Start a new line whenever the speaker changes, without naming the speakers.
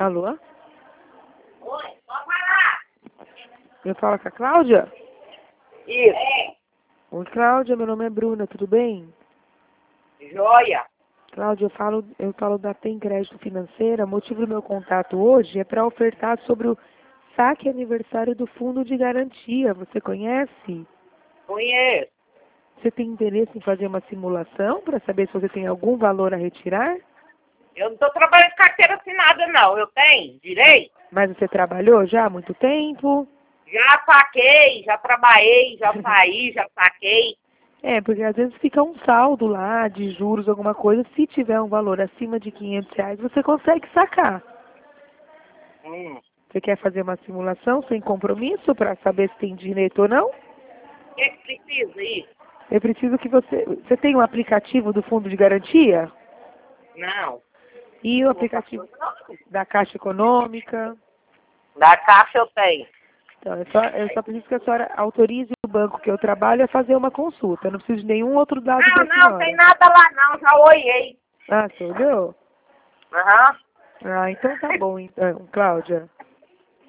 Alô?
Oi, pode falar.
Eu falo com a Cláudia?
Isso.
Oi, Cláudia, meu nome é Bruna, tudo bem?
Joia.
Cláudia, eu falo da Tem Crédito Financeira. O motivo do meu contato hoje é para ofertar sobre o saque aniversário do Fundo de Garantia. Você conhece?
Conheço.
Você tem interesse em fazer uma simulação para saber se você tem algum valor a retirar?
Eu não estou trabalhando com carteira assinada, não. Eu tenho direito.
Mas você trabalhou já há muito tempo?
Já saquei, já trabalhei, já saí, já saquei.
É, porque às vezes fica um saldo lá de juros, alguma coisa. Se tiver um valor acima de R$ 500, você consegue sacar. Você quer fazer uma simulação sem compromisso para saber se tem direito ou não?
O que precisa isso?
Eu preciso que você tem um aplicativo do Fundo de Garantia?
Não.
E o aplicativo da Caixa Econômica?
Da caixa eu tenho.
Então, eu só preciso que a senhora autorize o banco que eu trabalho a fazer uma consulta. Eu não preciso de nenhum outro dado da
Não tem
senhora.
nada lá não, já olhei.
Ah, você olhou?
Aham.
Ah, então tá bom, então, Cláudia.